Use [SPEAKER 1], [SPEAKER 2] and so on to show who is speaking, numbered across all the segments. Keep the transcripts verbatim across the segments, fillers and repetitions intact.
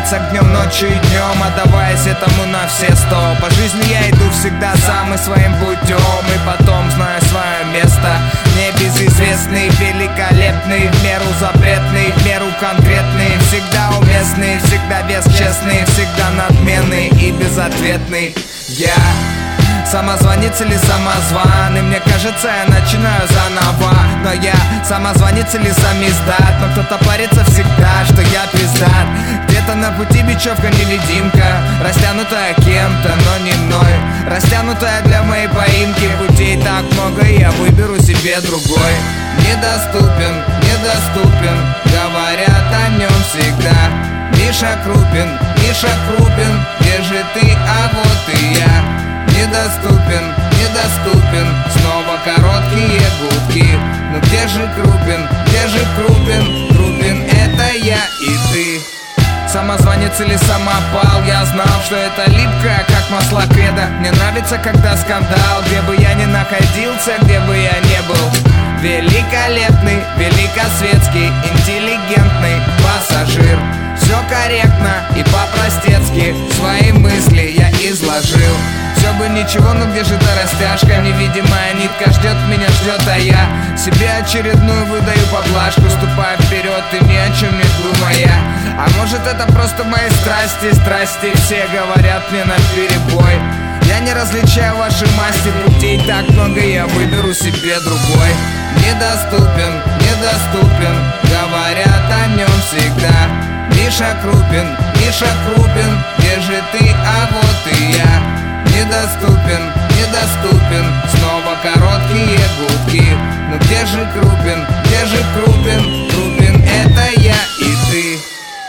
[SPEAKER 1] светиться днем, ночью и днем, отдаваясь этому на все сто. По жизни я иду всегда сам и своим путем, и потом знаю свое место. Небезызвестный, великолепный, в меру запретный, в меру конкретный, всегда уместный, всегда бесчестный, всегда надменный и безответный. Я самозванец или самозван, и мне кажется, я начинаю заново. Но я самозванец или самиздат, но кто-то парится всегда, что я пиздат. Где-то на пути бечевка-невидимка, растянутая кем-то, но не мной, растянутая для моей поимки. Путей так много, и я выберу себе другой. Недоступен, недоступен, говорят о нем всегда. Миша Крупин, Миша Крупин, где же ты, а вот и я. Недоступен, недоступен, снова короткие гудки. Но где же Крупин, где же Крупин? Крупин — это я и ты. Самозванец или самопал, я знал, что это липкое, как масло кредо. Мне нравится, когда скандал, где бы я ни находился, где бы я не был. Великолепный, великосветский, интеллигентный пассажир. Все корректно и по-простецки, свои мысли я изложил. Все бы ничего, но где же та растяжка? Невидимая нитка ждет меня, ждет, а я себе очередную выдаю поблажку, ступая вперед и ни о чем не думая. А может, это просто мои страсти, страсти все говорят мне наперебой. Я не различаю ваши масти, путей так много, я выберу себе другой. Недоступен, недоступен, говорят о нем всегда. Миша Крупин, Миша Крупин, где же ты, а вот и я. Недоступен, недоступен, снова короткие гудки. Но где же Крупин, где же Крупин? Крупин — это я и ты.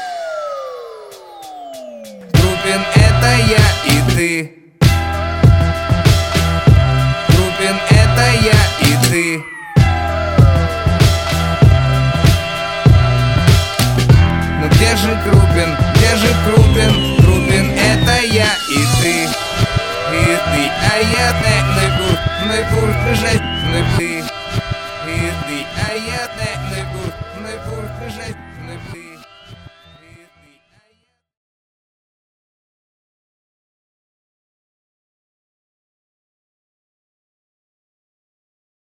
[SPEAKER 1] Крупин — это я и ты. Крупин — это я и ты. Но где же Крупин, где же Крупин? Крупин — это я и ты. И ты, а я не буду, не буду жить, не ты. И ты, а я не буду, не буду жить.